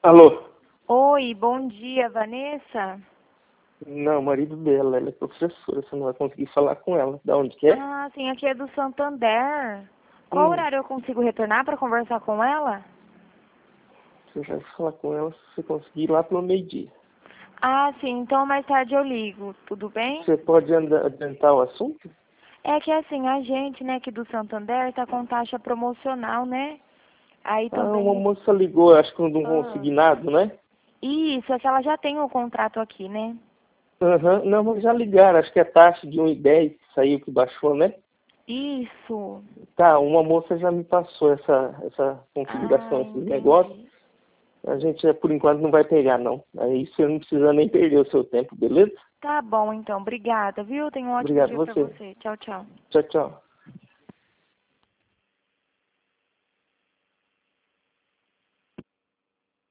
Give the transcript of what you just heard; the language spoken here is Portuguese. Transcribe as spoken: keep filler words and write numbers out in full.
Alô? Oi, bom dia, Vanessa? Não, marido dela, ela é professora, você não vai conseguir falar com ela. Da onde que é? Ah, sim, aqui é do Santander. Qual Hum, horário eu consigo retornar para conversar com ela? você vai falar com ela se você conseguir ir lá pelo meio-dia. Ah, sim, então mais tarde eu ligo, tudo bem? Você pode anda- adiantar o assunto? É que assim, a gente, né, aqui do Santander tá com taxa promocional, né? Aí Ah, uma também... moça ligou, acho que eu não Ah, consegui nada, né? isso, é que ela já tem o contrato aqui, né? Aham, não, mas já ligaram, acho que é taxa de um e dez que saiu, que baixou, né? Isso. Tá, uma moça já me passou essa, essa Ah, configuração, esses negócios. entendi. A gente, eh, por enquanto, não vai pegar, não. Aí você não precisa nem perder o seu tempo, beleza? Tá bom, então. Obrigada, viu? Tenha um ótimo Obrigado dia a pra você. você. Tchau, tchau. Tchau, tchau.